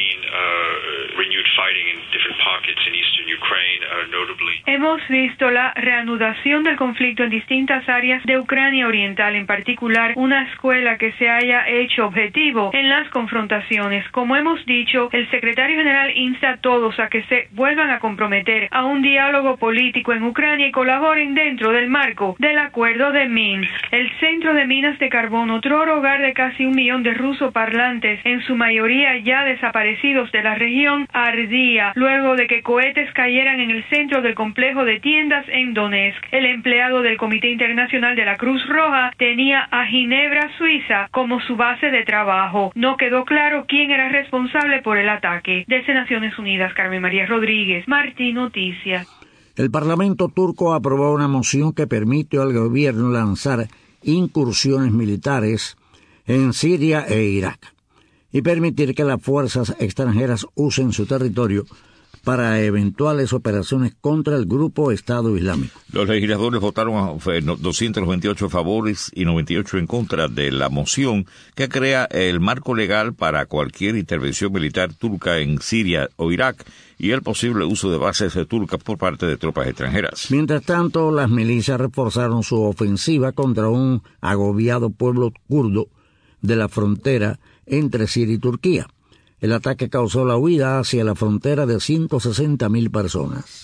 Hemos visto la reanudación del conflicto en distintas áreas de Ucrania Oriental, en particular una escuela que se haya hecho objetivo en las confrontaciones. Como hemos dicho, el secretario general insta a todos a que se vuelvan a comprometer a un diálogo político en Ucrania y colaboren dentro del marco del acuerdo de Minsk. El centro de minas de carbón, otro hogar de casi 1 millón de rusoparlantes, en su mayoría ya desaparecidos de la región, ardía luego de que cohetes cayeran en el centro del complejo de tiendas en Donetsk. El empleado del Comité Internacional de la Cruz Roja tenía a Ginebra, Suiza, como su base de trabajo. No quedó claro quién era responsable por el ataque. Desde Naciones Unidas, Carmen María Rodríguez, Martí Noticias. El Parlamento turco aprobó una moción que permitió al gobierno lanzar incursiones militares en Siria e Irak. y permitir que las fuerzas extranjeras usen su territorio para eventuales operaciones contra el grupo Estado Islámico. Los legisladores votaron 228 a favor y 98 en contra de la moción que crea el marco legal para cualquier intervención militar turca en Siria o Irak y el posible uso de bases turcas por parte de tropas extranjeras. Mientras tanto, las milicias reforzaron su ofensiva contra un agobiado pueblo kurdo de la frontera entre Siria y Turquía. El ataque causó la huida hacia la frontera de 160.000 personas.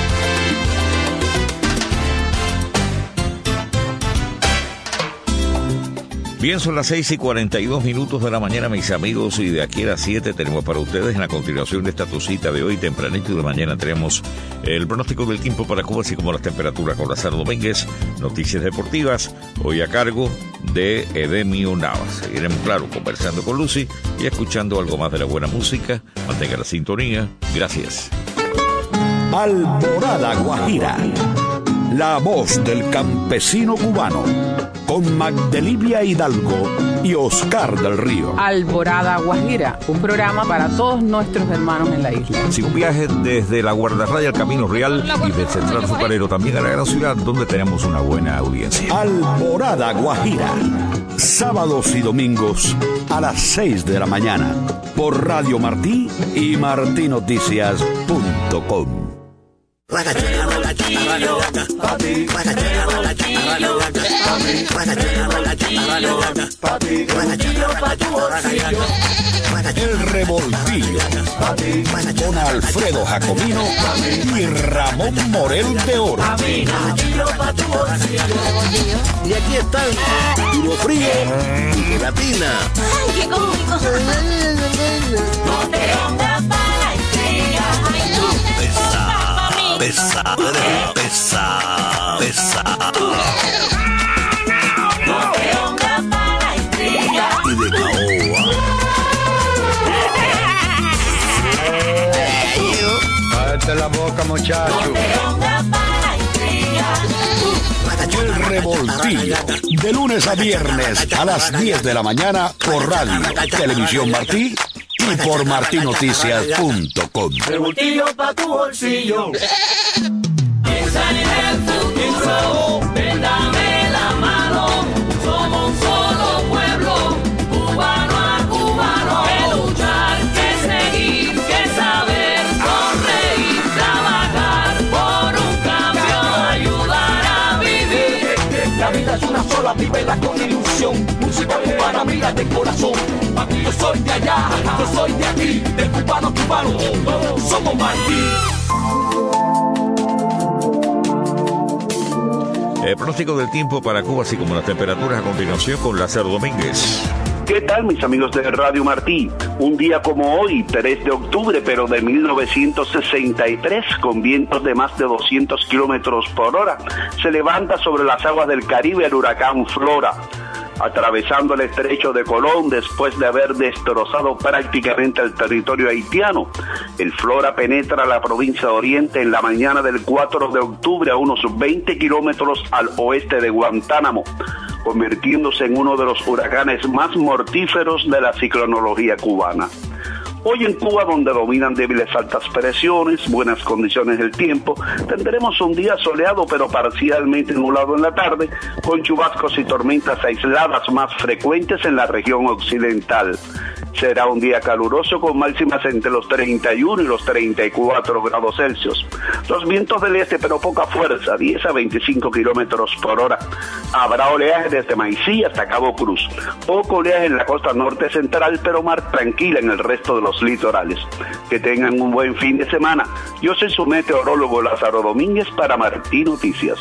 Bien, son las 6:42 de la mañana, mis amigos, y de aquí a las 7 tenemos para ustedes, en la continuación de esta cita de hoy, tempranito de mañana, tenemos el pronóstico del tiempo para Cuba, así como las temperaturas con Lázaro Domínguez, noticias deportivas, hoy a cargo de Edemio Navas. Seguiremos, claro, conversando con Lucy y escuchando algo más de la buena música. Mantenga la sintonía. Gracias. Alborada Guajira, la voz del campesino cubano, con Magdelivia Hidalgo y Oscar del Río. Alborada Guajira, un programa para todos nuestros hermanos en la isla. Sí, un viaje desde la Guardarraya al Camino Real y del Central Azucarero también a la gran ciudad, donde tenemos una buena audiencia. Alborada Guajira, sábados y domingos a las 6 de la mañana, por Radio Martí y martinoticias.com. El Revoltillo con Alfredo Jacomino y Ramón Morel de Oro. Y aquí están Duro Frío y Gelatina. ¡Ay, qué cómico! No te hongas para la estrella. ¡Ay, no! Pesa. No te hongas para la estrella. Y de caoba. Cállate la boca, muchacho. No te hongas para la estrella. El Revoltillo, de lunes a viernes a las 10 de la mañana por Radio, Televisión Martí y por martinoticias.com. Revoltillo pa' tu bolsillo. Piensa en el futuro, ven, dame la mano. Somos un solo pueblo, cubano a cubano. Que luchar, que seguir, que saber, sonreír, trabajar por un cambio, ayudar a vivir. La vida es una sola, vívela con ilusión. Música cubana, mira de corazón. Papi, yo soy de allá, yo soy de aquí, de cubano a cubano, somos Martí. El pronóstico del tiempo para Cuba, así como las temperaturas a continuación con Lázaro Domínguez. ¿Qué tal, mis amigos de Radio Martí? Un día como hoy, 3 de octubre, pero de 1963, con vientos de más de 200 kilómetros por hora, se levanta sobre las aguas del Caribe el huracán Flora, atravesando el estrecho de Colón después de haber destrozado prácticamente el territorio haitiano. El Flora penetra la provincia de Oriente en la mañana del 4 de octubre a unos 20 kilómetros al oeste de Guantánamo, convirtiéndose en uno de los huracanes más mortíferos de la ciclonología cubana. Hoy en Cuba, donde dominan débiles altas presiones, buenas condiciones del tiempo, tendremos un día soleado pero parcialmente nublado en la tarde, con chubascos y tormentas aisladas más frecuentes en la región occidental. Será un día caluroso con máximas entre los 31 y los 34 grados Celsius. Los vientos del este, pero poca fuerza, 10 a 25 kilómetros por hora. Habrá oleaje desde Maicí hasta Cabo Cruz. Poco oleaje en la costa norte central, pero mar tranquila en el resto de los litorales. Que tengan un buen fin de semana. Yo soy su meteorólogo Lázaro Domínguez para Martí Noticias.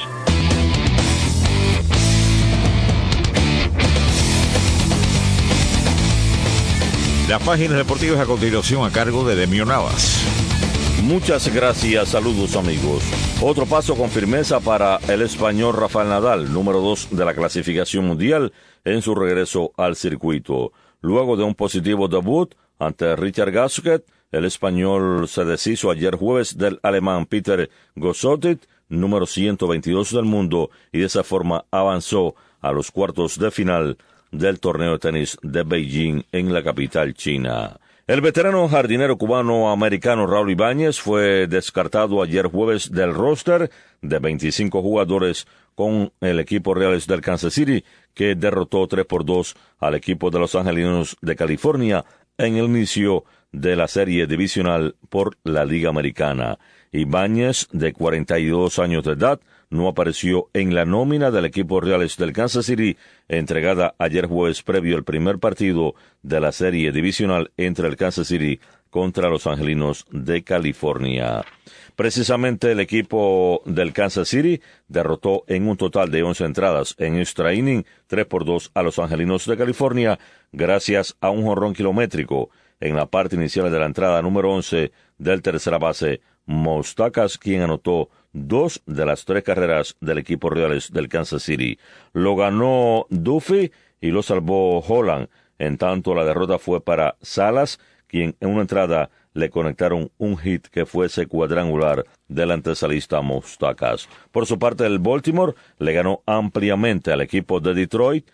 Las páginas deportivas a continuación a cargo de Edemio Navas. Muchas gracias, saludos amigos. Otro paso con firmeza para el español Rafael Nadal, número 2 de la clasificación mundial, en su regreso al circuito. Luego de un positivo debut ante Richard Gasquet, el español se deshizo ayer jueves del alemán Peter Gossotit, número 122 del mundo, y de esa forma avanzó a los cuartos de final del torneo de tenis de Beijing en la capital china. El veterano jardinero cubano-americano Raúl Ibáñez fue descartado ayer jueves del roster de 25 jugadores con el equipo Reales del Kansas City, que derrotó 3-2 al equipo de los Angelinos de California en el inicio de la serie divisional por la Liga Americana. Ibáñez, de 42 años de edad, no apareció en la nómina del equipo Reales del Kansas City, entregada ayer jueves previo al primer partido de la serie divisional entre el Kansas City contra los Angelinos de California. Precisamente el equipo del Kansas City derrotó en un total de 11 entradas en extra inning 3-2 a los Angelinos de California, gracias a un jonrón kilométrico en la parte inicial de la entrada número 11 del tercera base Moustakas, quien anotó 2 de las 3 carreras del equipo Reales del Kansas City. Lo ganó Duffy y lo salvó Holland. En tanto, la derrota fue para Salas, quien en una entrada le conectaron un hit que fuese cuadrangular del antesalista Moustakas. Por su parte, el Baltimore le ganó ampliamente al equipo de Detroit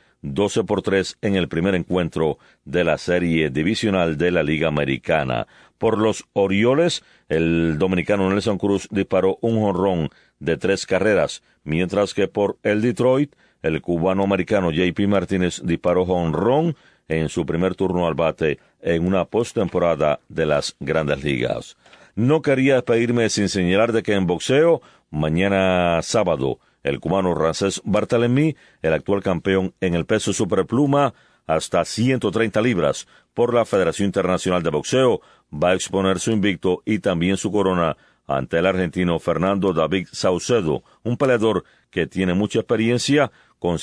12-3 en el primer encuentro de la serie divisional de la Liga Americana. Por los Orioles, el dominicano Nelson Cruz disparó un jonrón de 3 carreras, mientras que por el Detroit, el cubano-americano JP Martínez disparó jonrón en su primer turno al bate en una postemporada de las Grandes Ligas. No quería despedirme sin señalar de que en boxeo, mañana sábado, el cubano Ramsés Barthelemy, el actual campeón en el peso superpluma, hasta 130 libras por la Federación Internacional de Boxeo, va a exponer su invicto y también su corona ante el argentino Fernando David Saucedo, un peleador que tiene mucha experiencia, con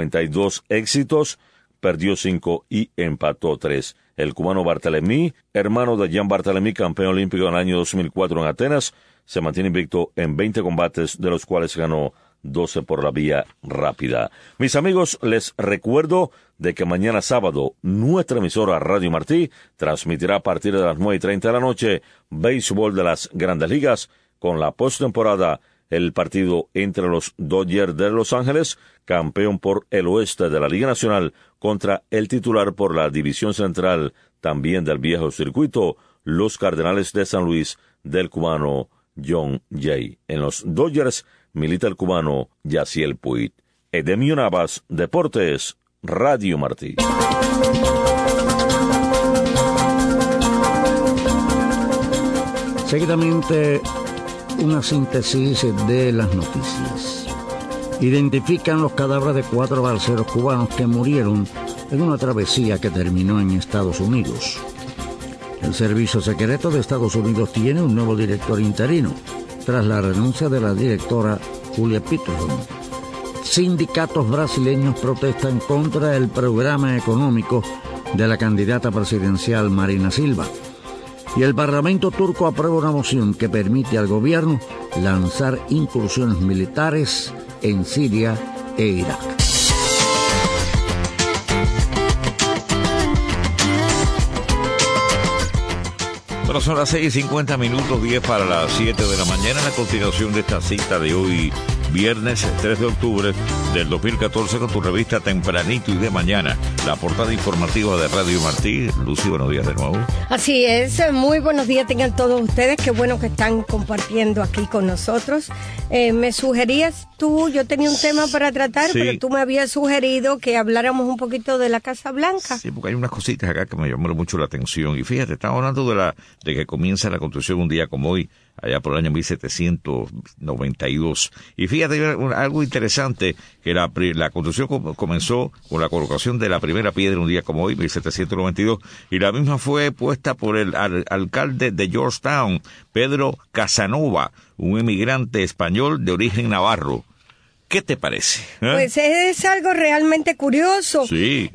52 éxitos, perdió 5 y empató 3. El cubano Barthelemy, hermano de Jean Barthelemy, campeón olímpico en el año 2004 en Atenas, se mantiene invicto en 20 combates, de los cuales ganó 12 por la vía rápida. Mis amigos, les recuerdo de que mañana sábado nuestra emisora Radio Martí transmitirá a partir de las 9:30 de la noche béisbol de las Grandes Ligas, con la postemporada el partido entre los Dodgers de Los Ángeles, campeón por el oeste de la Liga Nacional, contra el titular por la División Central, también del viejo circuito, los Cardenales de San Luis, del cubano John Jay. En los Dodgers milita el cubano Yaciel Puig. Edemio Navas, Deportes, Radio Martí. Seguidamente, una síntesis de las noticias. Identifican los cadáveres de 4 balseros cubanos que murieron en una travesía que terminó en Estados Unidos. El Servicio Secreto de Estados Unidos tiene un nuevo director interino, tras la renuncia de la directora Julia Peterson. Sindicatos brasileños protestan contra el programa económico de la candidata presidencial Marina Silva. Y el Parlamento turco aprueba una moción que permite al gobierno lanzar incursiones militares en Siria e Irak. Bueno, son las 6:50, 10 para las 7 de la mañana, en la continuación de esta cita de hoy, viernes 3 de octubre del 2014, con tu revista Tempranito y de Mañana, la portada informativa de Radio Martí. Lucy, buenos días de nuevo. Así es, muy buenos días tengan todos ustedes, qué bueno que están compartiendo aquí con nosotros. Me sugerías tú, yo tenía un tema para tratar, sí, pero tú me habías sugerido que habláramos un poquito de la Casa Blanca. Sí, porque hay unas cositas acá que me llamaron mucho la atención. Y fíjate, estamos hablando de que comienza la construcción un día como hoy, allá por el año 1792. Y fíjate, algo interesante, que la construcción comenzó con la colocación de la primera piedra un día como hoy, 1792, y la misma fue puesta por el alcalde de Georgetown, Pedro Casanova, un emigrante español de origen navarro. ¿Qué te parece? Pues es algo realmente curioso. Sí.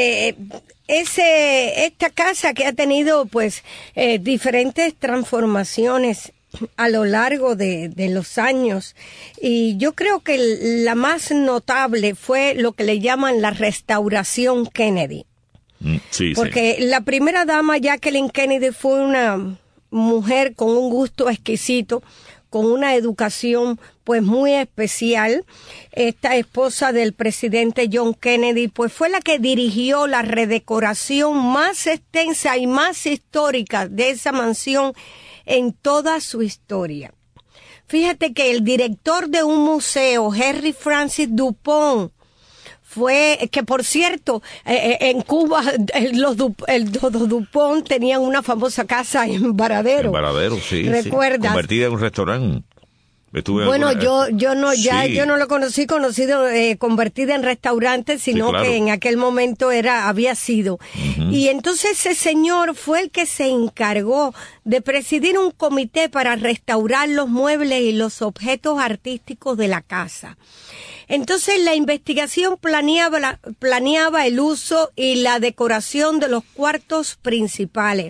Esta casa que ha tenido pues diferentes transformaciones a lo largo de los años, y yo creo que la más notable fue lo que le llaman la restauración Kennedy. Sí, porque la primera dama Jacqueline Kennedy fue una mujer con un gusto exquisito, con una educación pues muy especial. Esta esposa del presidente John Kennedy pues fue la que dirigió la redecoración más extensa y más histórica de esa mansión en toda su historia. Fíjate que el director de un museo, Henry Francis Dupont, fue, que por cierto, en Cuba los Dupont tenían una famosa casa en Varadero. En Varadero, sí. ¿Recuerdas? Sí, convertida en un restaurante. Bueno, yo no lo conocido convertida en restaurante, sino que en aquel momento había sido. Y entonces ese señor fue el que se encargó de presidir un comité para restaurar los muebles y los objetos artísticos de la casa. Entonces la investigación planeaba el uso y la decoración de los cuartos principales.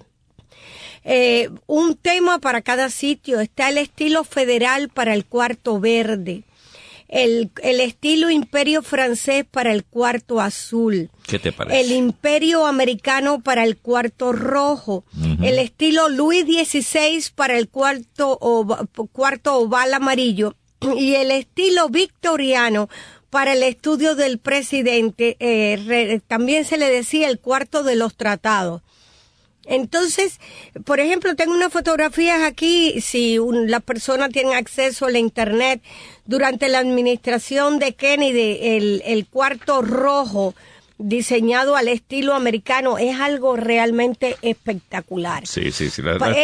Un tema para cada sitio. Está el estilo federal para el cuarto verde, el estilo imperio francés para el cuarto azul. ¿Qué te parece? El imperio americano para el cuarto rojo, el estilo Luis XVI para el cuarto oval amarillo y el estilo victoriano para el estudio del presidente. También se le decía el cuarto de los tratados. Entonces, por ejemplo, tengo unas fotografías aquí, si las personas tienen acceso a la internet, durante la administración de Kennedy, el cuarto rojo diseñado al estilo americano es algo realmente espectacular. Sí. Es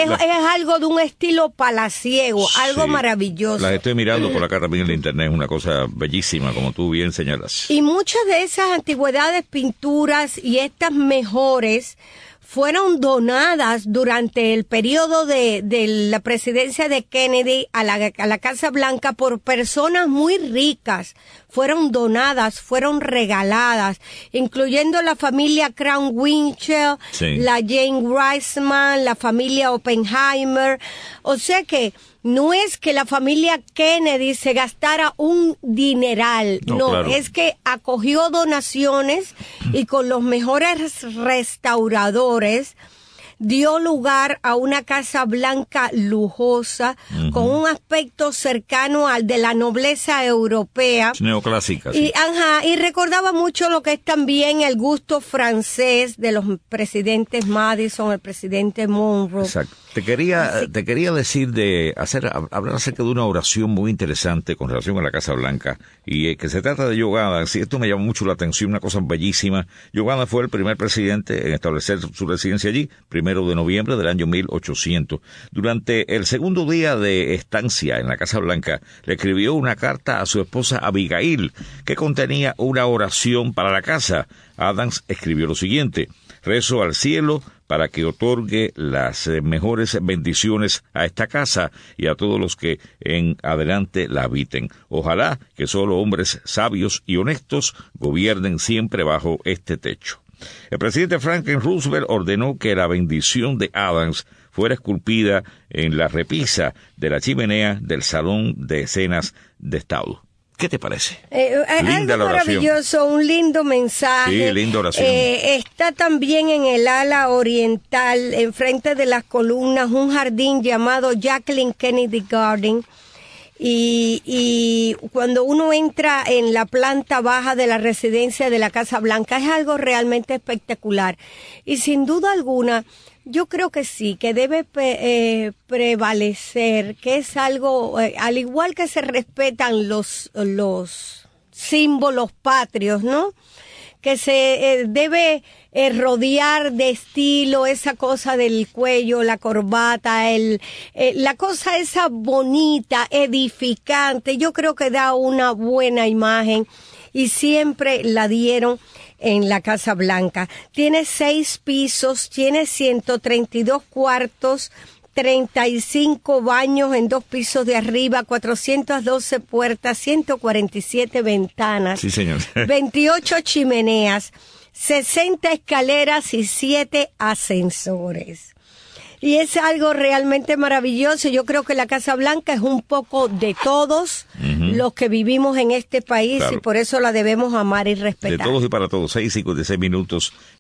algo de un estilo palaciego, algo maravilloso. Las estoy mirando por acá también en la internet, es una cosa bellísima, como tú bien señalas. Y muchas de esas antigüedades, pinturas y estas mejores fueron donadas durante el periodo de la presidencia de Kennedy a la Casa Blanca por personas muy ricas. Fueron donadas, fueron regaladas, incluyendo la familia Crown Winchell, la Jane Reisman, la familia Oppenheimer. O sea que no es que la familia Kennedy se gastara un dineral, claro. Es que acogió donaciones y con los mejores restauradores dio lugar a una Casa Blanca lujosa, con un aspecto cercano al de la nobleza europea. Neoclásica. Sí. Y recordaba mucho lo que es también el gusto francés de los presidentes Madison, el presidente Monroe. Exacto. Te quería decir hablar acerca de una oración muy interesante con relación a la Casa Blanca, y que se trata de Joe Adams. Esto me llamó mucho la atención, una cosa bellísima. Joe Adams fue el primer presidente en establecer su residencia allí, 1 de noviembre del año 1800. Durante el segundo día de estancia en la Casa Blanca, le escribió una carta a su esposa Abigail, que contenía una oración para la casa. Adams escribió lo siguiente: rezo al cielo para que otorgue las mejores bendiciones a esta casa y a todos los que en adelante la habiten. Ojalá que solo hombres sabios y honestos gobiernen siempre bajo este techo. El presidente Franklin Roosevelt ordenó que la bendición de Adams fuera esculpida en la repisa de la chimenea del Salón de Cenas de Estado. ¿Qué te parece? Linda algo maravilloso, un lindo mensaje. Sí, linda oración. Está también en el ala oriental, enfrente de las columnas, un jardín llamado Jacqueline Kennedy Garden. Y cuando uno entra en la planta baja de la residencia de la Casa Blanca, es algo realmente espectacular. Y sin duda alguna, yo creo que sí, que debe prevalecer, que es algo, al igual que se respetan los símbolos patrios, ¿no? Que se debe rodear de estilo, esa cosa del cuello, la corbata, la cosa esa bonita, edificante. Yo creo que da una buena imagen y siempre la dieron en la Casa Blanca. Tiene 6 pisos, tiene 132 cuartos, 35 baños en 2 pisos de arriba, 412 puertas, 147 ventanas. Sí, señor. 28 chimeneas, 60 escaleras y 7 ascensores. Y es algo realmente maravilloso. Yo creo que la Casa Blanca es un poco de todos los que vivimos en este país, claro. Y por eso la debemos amar y respetar. De todos y para todos. 6:56.